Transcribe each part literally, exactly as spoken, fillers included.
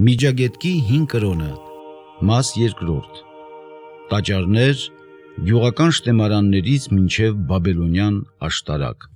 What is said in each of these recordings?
Միջագետքի հին կրոնը, մաս երկրորդ, տաճարներ գյուղական շտեմարաններից մինչև բաբելոնյան աշտարակ։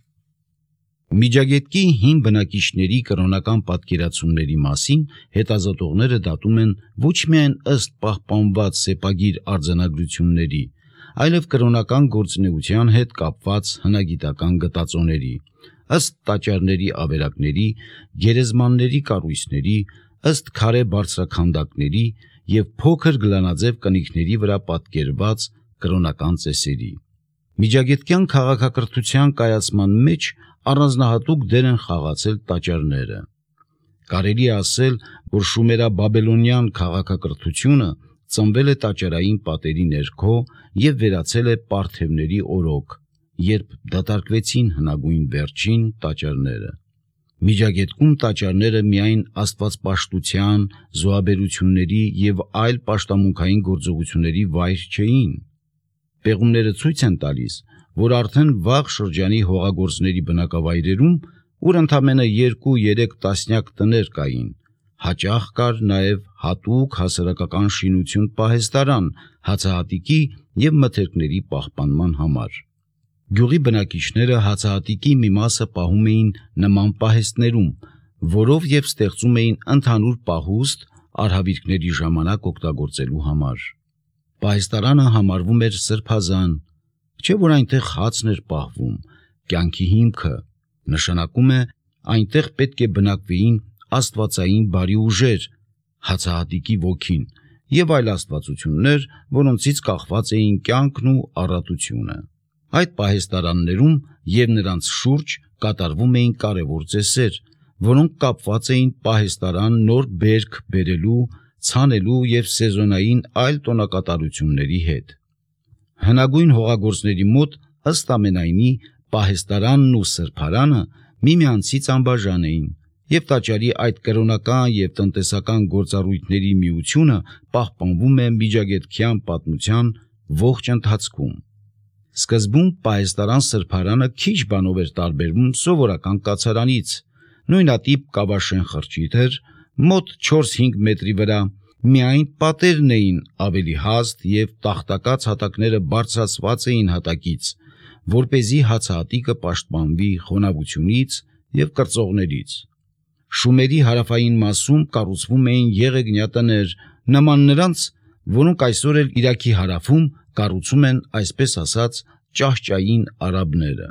Միջագետքի հին բնակիչների կրոնական պատկերացումների մասին հետազոտողները դատում են ոչ միայն ըստ պահպանված սեպագիր արձանագրությունների, այլև կրոնական գործունեության հետ կապված հնագիտական գտածոների, ըստ տաճարների ավերակների, գերեզմանների կառույցների, ըստ քարե բարձրաքանդակների և փոքր գլանաձև կնիքների վրա պատկերված կրոնական ծեսերի։ Միջագետքյան քաղաքակրթության կայացման մեջ առանձնահատուկ դեր են խաղացել տաճարները։ Կարելի է ասել, որ շումերա-բաբելոնյան քաղաքակրթությունը ծնվել է տաճարային պատերի ներքո և վերացել է պարթևների օրոք, երբ դատարկվեցին հնագույն վերջին տաճարները։ Միջագետքում տաճարները միայն աստվածպաշտության, զոհաբերությունների և այլ պաշտամունքային գործողությունների վայր չէին։ Պեղումները ցույց են տալիս, որ արդեն վաղ շրջանի հողագործների բնակավայրերում, ուր ընդամենը երկու-երեք տասնյակ տներ կային, հաճախ կար նաև հատուկ հասարակական շինություն պահեստարան հացահատիկի և մթերքների պահպանման համար։ Գյուղի բնակիչները հացահատիկի մի մասը պահում էին նման պահեստներում, որով և ստեղծում էին ընդհանուր պահուստ արհավիրքների ժամանակ օգտագործելու համար։ Պահեստարանը համարվում էր սրբազան, չէ որ այնտեղ հացն էր պահվում, կյանքի հիմքը, նշանակում է այնտեղ պետք է բնակվեին աստվածային բարի ուժեր, հացահատիկի ոգին և այլ աստվածություններ, որոնցից կախված էին կյանքն ու առատությունը։ Այդ պահեստարաններում և նրանց շուրջ կատարվում էին կարևոր ծեսեր, որոնք կապված էին պահեստարան նոր բերք բերելու, ցանելու և սեզոնային այլ տոնակատարությունների հետ։ Հնագույն հողագործների մոտ ըստ ամենայնի պահեստարանն ու սրբարանը միմյանցից անբաժան էին, և տաճարի այդ կրոնական և տնտեսական գործառույթների միությունը պահպանվում է միջագետքյան պատմության ողջ ընթացքում։ Սկզբում պահեստարան-սրբարանը քիչ բանով էր տարբերվում սովորական կացարանից, նույնատիպ կավաշեն խրճիթ էր, մոտ չորս-հինգ մետրի վրա, միայն պատերն էին ավելի հաստ և տախտակած հատակները բարձրացված էին հատակից, որպեսզի հացահատիկը պաշտպանվի խոնավությունից և կրծողներից։ Շումերի հարավային մասում կառուցվում էին եղեգնյա տներ, նման նրանց, որոնք այսօր էլ Իրաքի հարավում կառուցում են այսպես ասած ճահճային արաբները։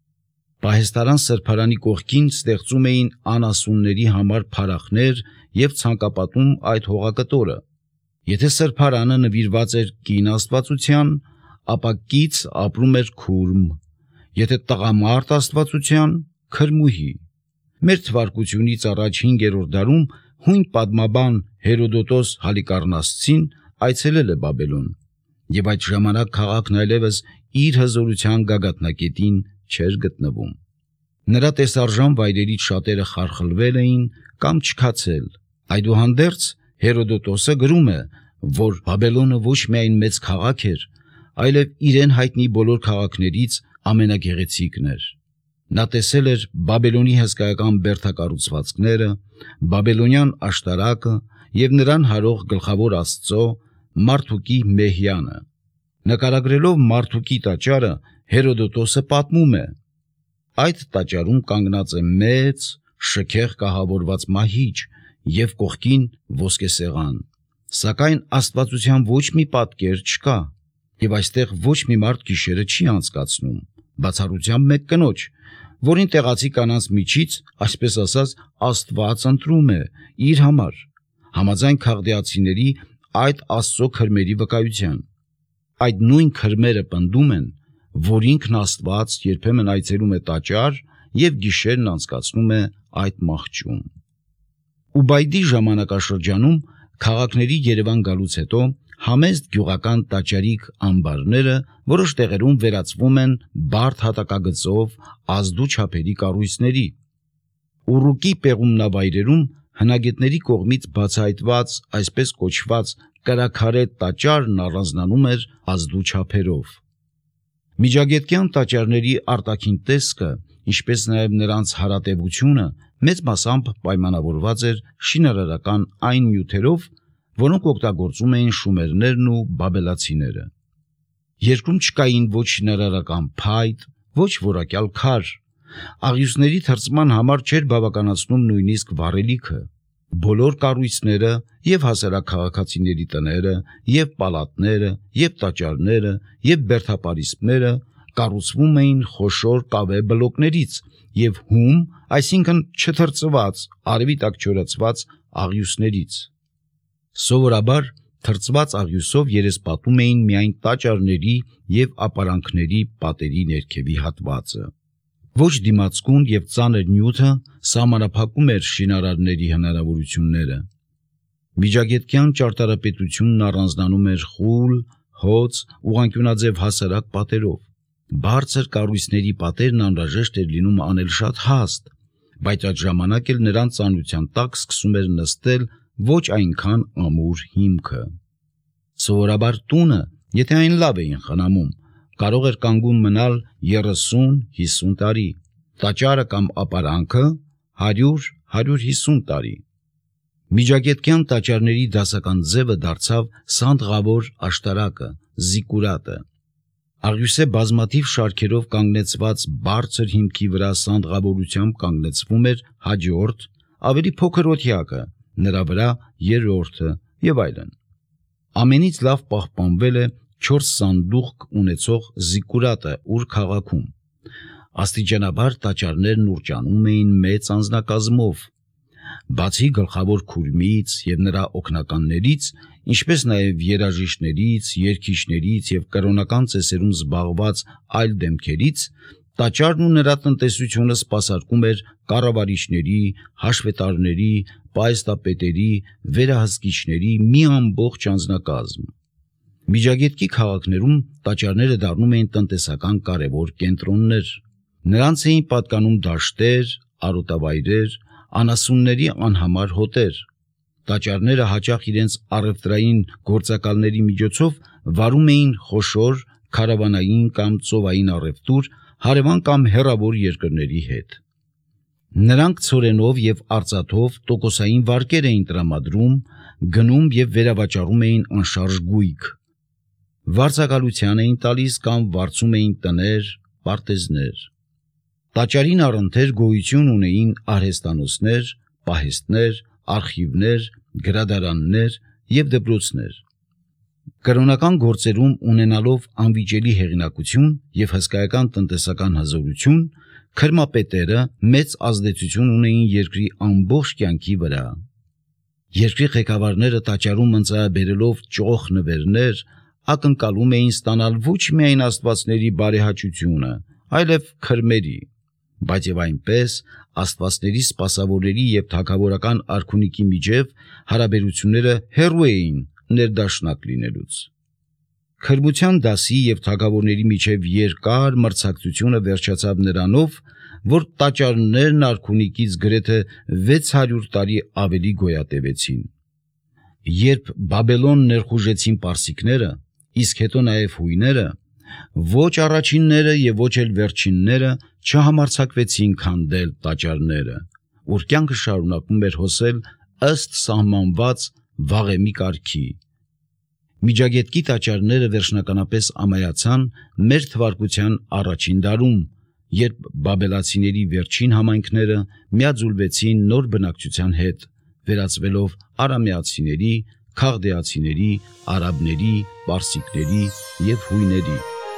Պահեստարան-սրբարանի կողքին ստեղծում էին անասունների համար փարախներ և ցանկապատում այդ հողակտորը։ Եթե սրբարանը նվիրված էր կին աստվածության, ապա կից ապրում էր քուրմ, եթե տղամարդ աստվածության՝ քրմուհի։ Մեր թվարկությունից առաջ հինգերորդ դարում հույն պատմաբան Հերոդոտոս Հալիկառնասցին այցելել է Բաբելոն, և այդ ժամանակ քաղաքն այլևս իր հզորության գագաթնակետին չէր գտնվում։ Նրա տեսարժան վայրերից շատերը խարխլվել էին կամ չքացել։ Այդուհանդերձ Հերոդոտոսը գրում է, որ Բաբելոնը ոչ միայն մեծ քաղաք էր, այլև իրեն հայտնի բոլոր քաղաքներից ամենագեղեցիկն էր։ Նա տեսել էր Բաբելոնի հսկայական բերդակառուցվածքները, բաբելոնյան աշտարակը և նրան հարող գլխավոր աստծո Մարդուկի մեհյանը։ Նկարագրելով Մարդուկի տաճարը, Հերոդոտոսը պատմում է. այդ տաճարում կանգնած է մեծ, շքեղ կահավորված մահիճ և կողքին ոսկեսեղան, սակայն աստվածության ոչ մի պատկեր չկա, և այստեղ ոչ մի մարդ գիշերը չի անցկացնում, բացառությամբ մեկ կնոջ, որին տեղացի կանանց միջից, այսպես ասած, Աստված ընտրում է իր համար, համաձայն քաղդեացիների այդ աստծո քրմերի վկայության։ Այդ նույն քրմերը պնդում են, որ ինքն Աստված երբեմն այցելում է տաճար և գիշերն անցկացնում է այդ մահճում։ Ուբայդի ժամանակաշրջանում քաղաքների Երևան գալուց հետո համեստ գյուղական տաճարիկ ամբարները որոշ տեղերում վերածվում են բարդ հատակագծով ազդու չափերի կառույցների։ Ուռուկի պեղումնավայրերում հնագետների կողմից բացահայտված այսպես կոչված կրաքարե տաճարն առանձնանում էր ազդու չափերով։ Միջագետքյան տաճարների արտաքին տեսքը ինչպես նաև նրանց հարատևությունը մեծ մասամբ պայմանավորված էր շինարարական այն նյութերով, որոնք օգտագործում էին շումերներն ու բաբելացիները։ Երկրում չկային ոչ շինարարական փայտ, ոչ որակյալ քար, աղյուսների թրծման համար չէր բավականացնում նույնիսկ վառելիքը։ Բոլոր կառույցները եւ հասարակ քաղաքացիների տները, եւ պալատները, եւ տաճարները, եւ բերդապարիսպները կառուցվում էին խոշոր կավե բլոկներից եւ հում, այսինքն չթրծված, արևի տակ չորացված աղյուսներից։ Սովորաբար թրծված աղյուսով երեսպատում էին միայն տաճարների եւ ապարանքների պատերի ներքևի հատվածը։ Ոչ դիմացկուն եւ ծանր նյութը սահմանափակում էր շինարարների հնարավորությունները։ Միջագետքյան ճարտարապետությունն առանձնանում էր խուլ, հոծ, ուղղանկյունաձև հասարակ պատերով։ Բարձր կառույցների պատերն անհրաժեշտ էր լինում անել շատ հաստ, բայց այդ ժամանակ էլ նրանց ծանրության տակ սկսում էր նստել ոչ այնքան ամուր հիմքը։ Սովորաբար տունը, եթե այն լավ էին խնամում, կարող էր կանգուն մնալ երեսուն-հիսուն տարի, տաճարը կամ ապարանքը հարյուր-հարյուր հիսուն տարի։ Միջագետքյան տաճարների դասական ձևը դարձավ սանդղավոր աշտարակը, զիկուրատը։ Աղյուսե բազմաթիվ շարքերով կանգնեցված բարձր հիմքի վրա սանդղավորությամբ կանգնեցվում էր հաջորդ, ավելի փոքր օթյակը, նրա վրա երրորդը եւ այլն։ Ամենից լավ պահպանվել է չորս սանդուղք ունեցող զիկուրատը ուր քաղաքում։ Աստիճանաբար տաճարներն ուռճանում էին մեծ անձնակազմով։ Բացի գլխավոր քուրմից եւ նրա օգնականներից, ինչպես նաև երաժիշտներից, երգիչներից եւ կրոնական ծեսերում զբաղված այլ դեմքերից, տաճարն ու նրա տնտեսությունը սպասարկում էր կառավարիչների, հաշվետարների, պայստապետերի, վերահսկիչների մի ամբողջ անձնակազմ։ Միջագետքի քաղաքներում տաճարները դառնում էին տնտեսական կարևոր կենտրոններ։ Նրանց էին պատկանում դաշտեր, արոտավայրեր, անասունների անհամար հոտեր։ Տաճարները հաճախ իրենց առևտրային գործակալների միջոցով վարում էին խոշոր քարավանային կամ ծովային առևտուր հարևան կամ հեռավոր երկրների հետ։ Նրանք ցորենով եւ արծաթով տոկոսային վարկեր էին տրամադրում, գնում եւ վերավաճառում էին անշարժ գույք։ Վարձակալության էին տալիս կամ վարձում էին տներ, պարտեզներ։ Տաճարին առընթեր գոյություն ունեին արհեստանոցներ, պահեստներ, արխիվներ, գրադարաններ եւ դպրոցներ։ Կրոնական գործերում ունենալով անվիճելի հեղինակություն եւ հսկայական տնտեսական հզորություն, քրմապետերը մեծ ազդեցություն ունեին երկրի ամբողջ կյանքի վրա։ Երկրի ղեկավարները տաճարում ընծայաբերելով ճոխ նվերներ ակնկալում էին ստանալ ոչ միայն աստվածների բարեհաճությունը, այլև քրմերի, բայց եւ այնպես աստվածների սպասավորների եւ թագավորական արքունիքի միջև հարաբերությունները հեռու էին ներդաշնակ լինելուց։ Քրմության դասի եւ թագավորների միջև երկար մրցակցությունը վերջացավ նրանով, որ տաճարներն արքունիքից գրեթե վեց հարյուր տարի ավելի գոյատևեցին։ Երբ Բաբելոն ներխուժեցին պարսիկները, իսկ հետո նաև հույները, ոչ առաջինները եւ ոչ էլ վերջինները չհամարձակվեցին քանդել տաճարները, որ կյանքը շարունակում էր հոսել ըստ սահմանված վաղեմի կարգի։ Միջագետքի տաճարները վերջնականապես ամայացան մեր թվարկության առաջին դարում, երբ բաբելացիների վերջին համայնքները միաձուլվեցին նոր բնակչության հետ, վերածվելով արամեացիների, քաղդեացիների, արաբների, պարսիկների եւ հույների։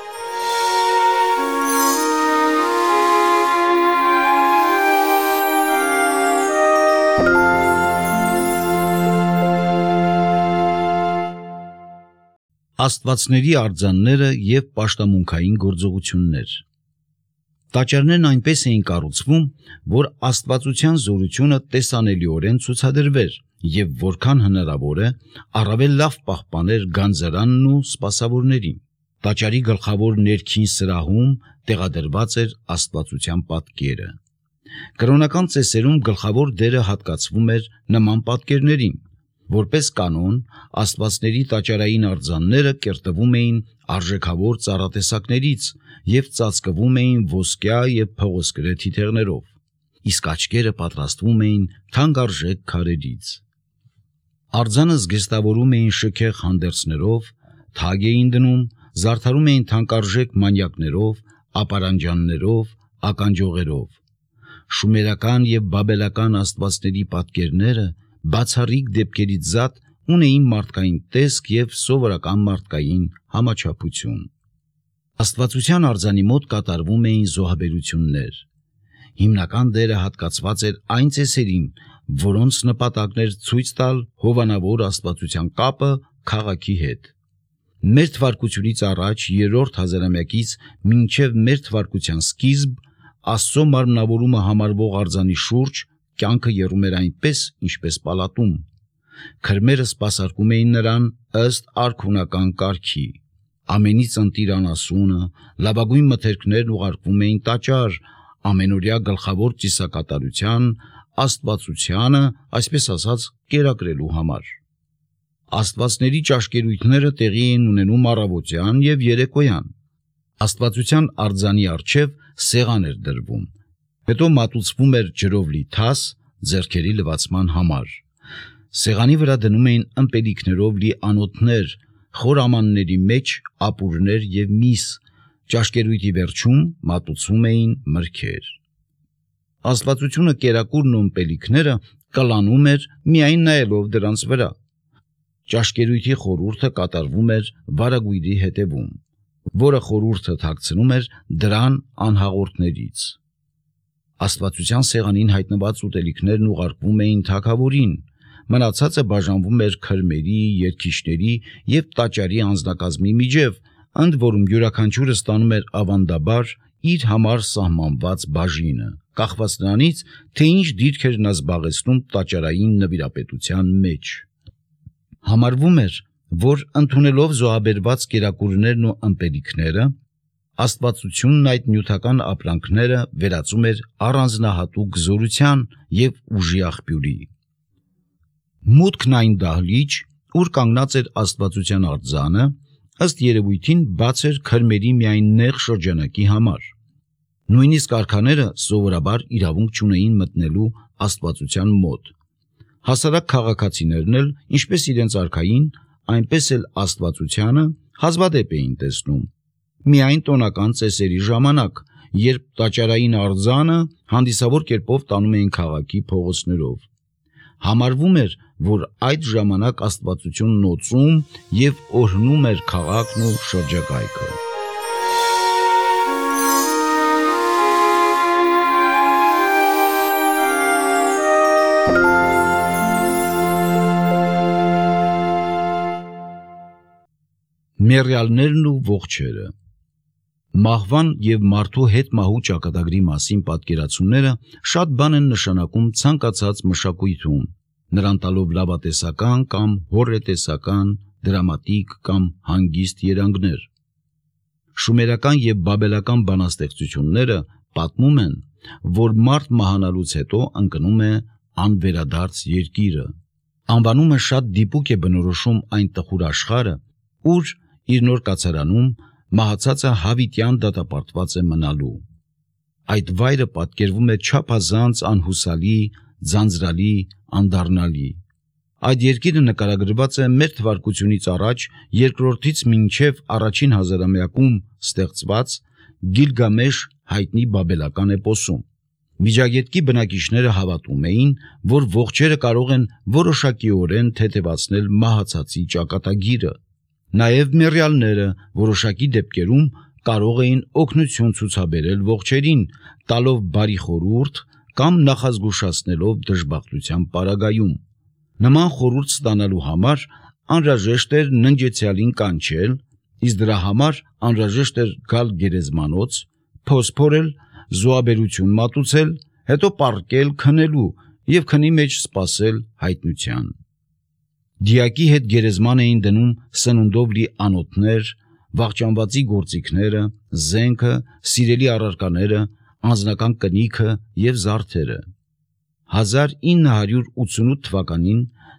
Աստվածների արձանները եւ պաշտամունքային գործողություններ։ Տաճարներն այնպես էին կառուցվում, որ աստվածության զորությունը տեսանելիորեն ցուցադրվեր եւ որքան հնարավոր է առավել լավ պահպաներ գանձարանն ու սպասավորներին։ Տաճարի գլխավոր ներքին սրահում տեղադրված էր աստվածության պատկերը։ Կրոնական ծեսերում գլխավոր դերը հատկացվում էր նման պատկերներին, Որպես կանոն, աստվածների տաճարային արձանները կերտվում էին արժեքավոր ծառատեսակներից և ծածկվում էին ոսկյա և փղոսկրե թիթեղներով, իսկ աչքերը պատրաստվում էին թանկարժեք քարերից։ Արձանը զգեստավորում էին շքեղ հանդերձներով, թագ էին դնում, զարդարում էին թանկարժեք մանյակներով, ապարանջաններով, ականջողերով։ Շումերական և բաբելական աստվածների պատկերները բացառիկ դեպքերից զատ ունեին մարդկային տեսք և սովորական մարդկային համաչափություն։ Աստվածության արձանի մոտ կատարվում էին զոհաբերություններ։ Հիմնական դերը հատկացված էր այն ծեսերին, որոնց նպատակն էր ցույց տալ հովանավոր աստվածության կապը քաղաքի հետ։ Մեր թվարկությունից առաջ երրորդ հազարամյակից մինչև մեր թվարկության սկիզբ Աստծո մարմնավորումը համարվող արձանի շուրջ կյանքը եռում էր այնպես, ինչպես պալատում։ Քրմերը սպասարկում էին նրան ըստ արքունական կարգի։ Ամենից ընտիր անասունը, լավագույն մթերքներն ուղարկվում էին տաճար, ամենօրյա գլխավոր ծիսակատարության, աստվածությանը, այսպես ասած, կերակրելու համար։ Աստվածների ճաշկերույթները տեղի էին ունենում առավոտյան և երեկոյան։ Աստվածության արձանի առջև սեղան էր դրվում, հետո մատուցվում էր ջրով լի թաս ձեռքերի լվացման համար։ Սեղանի վրա դնում էին ըմպելիքներով լի անոթներ, խոր ամանների մեջ ապուրներ և միս, ճաշկերույթի վերջում մատուցվում էին մրգեր։ Աստվածությունը կերակուրն ու ըմպելիքները կլանում էր միայն նայելով դրանց վրա։ Ճաշկերույթի խորհուրդը կատարվում էր վարագույրի հետևում, որը խորհուրդը թաքցնում էր դրան անհաղորդներից։ Աստվածության սեղանին հայտնված ուտելիքներն ուղարկվում էին թագավորին, մնացածը բաժանվում էր քրմերի, երգիչների և տաճարի անձնակազմի միջև, ընդ որում յուրաքանչյուրը ստանում էր ավանդաբար իր համար սահմանված բաժինը, կախված նրանից, թե ինչ դիրք էր նա զբաղեցնում տաճարային նվիրապետության մեջ։ Համարվում էր, որ ընդունելով զոհաբերված կերակուրներն ու ըմպելիքները, աստվածությունն այդ նյութական ապրանքները վերածում էր առանձնահատուկ զորության և ուժի աղբյուրի։ Մուտքն այն դահլիճ, ուր կանգնած էր աստվածության արձանը, ըստ երևույթին բաց էր քրմերի միայն նեղ շրջանակի համար։ Նույնիսկ արքաները սովորաբար իրավունք չունեին մտնելու աստվածության մոտ։ Հասարակ քաղաքացիներն էլ, ինչպես իրենց արքային, այնպես էլ աստվածությանը հազվադեպ էին տեսնում։ Միայն տոնական ծեսերի ժամանակ, երբ տաճարային արձանը հանդիսավոր կերպով տանում էին քաղաքի փողոցներով։ Համարվում էր, որ այդ ժամանակ աստվածությունն օծում և օրհնում էր քաղաքն ու շրջակայքը։ Մեռյալներն ու ողջերը։ Մահվան և մարդու հետ մահու ճակատագրի մասին պատկերացումները շատ բան են նշանակում ցանկացած մշակույթում, նրան տալով լավատեսական կամ հոռետեսական, դրամատիկ կամ հանգիստ երանգներ։ Շումերական և բաբելական բանաստեղծությունները պատմում են, որ մարդ մահանալուց հետո ընկնում է անվերադարձ երկիրը։ Անվանումը շատ դիպուկ է բնորոշում այն տխուր աշխարհը, ուր իր նոր կացարանում մահացածը հավիտյան դատապարտված է մնալու։ Այդ վայրը պատկերվում է չափազանց անհուսալի, ձանձրալի, անդառնալի։ Այդ երկիրը նկարագրված է մեր թվարկությունից առաջ երկրորդից մինչև առաջին հազարամյակում ստեղծված Գիլգամեշ հայտնի բաբելական էպոսում։ Միջագետքի բնակիչները հավատում էին, որ ողջերը կարող են որոշակիորեն թեթևացնել մահացածի ճակատագիրը։ Նաև մեռյալները որոշակի դեպքերում կարող էին օգնություն ցուցաբերել ողջերին, տալով բարի խորհուրդ կամ նախազգուշացնելով դժբախտության պարագայում։ Նման խորհուրդ ստանալու համար անհրաժեշտ էր ննջեցյալին կանչել, իսկ դրա համար անհրաժեշտ էր գալ գերեզմանոց, փոս փորել, զոհաբերություն մատուցել, հետո պառկել քնելու և քնի մեջ սպասել հայտնության։ Դիակի հետ գերեզման էին դնում սնունդով լի անոթներ, վախճանվածի գործիքները, զենքը, սիրելի առարկաները, անձնական կնիքը և զարդերը։ հազար ինը հարյուր ութսունութ թվականին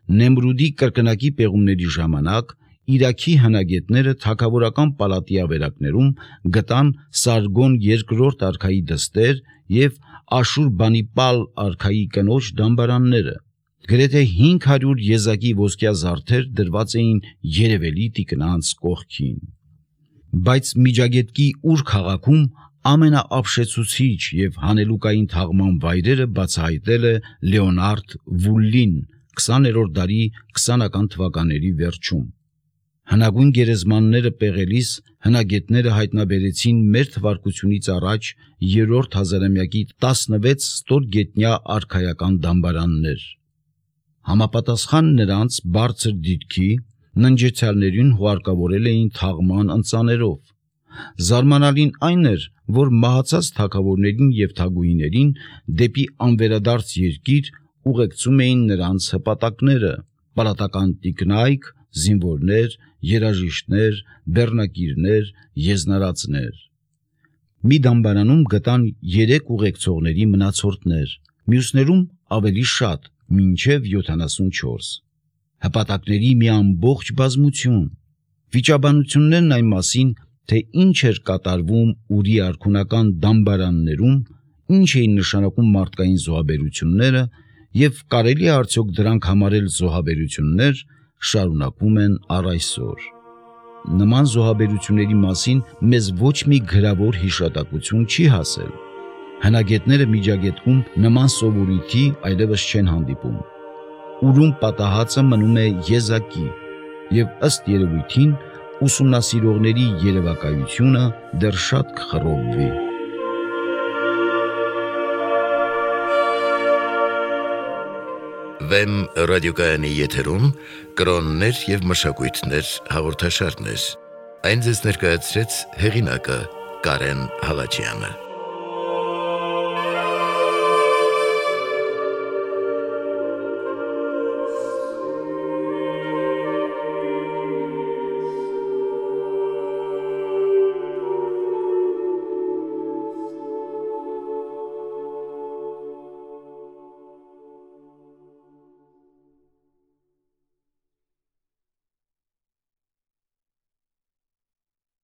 Նեմրուդի կրկնակի պեղումների ժամանակ Իրաքի հնագետները թագավորական պալատի ավերակներում գտան Սարգոն երկրորդ արքայի դստեր և Աշուրբանիպալ արքայի կնոջ դամբարանները։ Գրեթե հինգ հարյուր եզակի ոսկյա զարդեր դրված էին երևելի տիկնանց կողքին։ Բայց Միջագետքի Ուր քաղաքում ամենաապշեցուցիչ և հանելուկային թաղման վայրերը բացահայտել է Լեոնարդ Վուլլին քսաներորդ դարի քսանական թվականների վերջում։ Հնագույն գերեզմանները պեղելիս հնագետները հայտնաբերեցին մեր թվարկությունից առաջ երրորդ հազարամյակի տասնվեց ստորգետնյա արքայական դամբարաններ։ Համապատասխան նրանց բարձր դիրքի ննջեցյալներին հուարկավորել էին թաղման ընծաներով։ Զարմանալին այն էր, որ մահացած թագավորներին և թագուհիներին դեպի անվերադարձ երկիր ուղեկցում էին նրանց հպատակները՝ պալատական տիկնայք, զինվորներ, երաժիշտներ, բեռնակիրներ, եզնարածներ։ Մի դամբարանում գտան երեք ուղեկցողների մնացորդներ, մյուսներում ավելի շատ, մինչև յոթանասունչորս։ Հպատակների մի ամբողջ բազմություն։ Վիճաբանություններն այն մասին, թե ինչ էր կատարվում Ուրի արքունական դամբարաններում, ինչ էին նշանակում մարդկային զոհաբերությունները և կարելի է արդյոք դրանք համարել զոհաբերություններ, շարունակվում են առ այսօր։ Նման զոհաբերությունների մասին մեզ ոչ մի գրավոր հիշատակություն չի հասել։ Հնագետները Միջագետքում նման սովորույթի այլևս չեն հանդիպում։ Ուրում պատահածը մնում է եզակի, և ըստ երևույթին ուսումնասիրողների երևակայությունը դեռ շատ կխռովվի։ Վեմ ռադիոկայանի եթերում կրոններ և մշակույթներ հաղորդաշարներ։ Այն ձեզ ներկայացրեց հեղինակը Կարեն Հալաջյանը։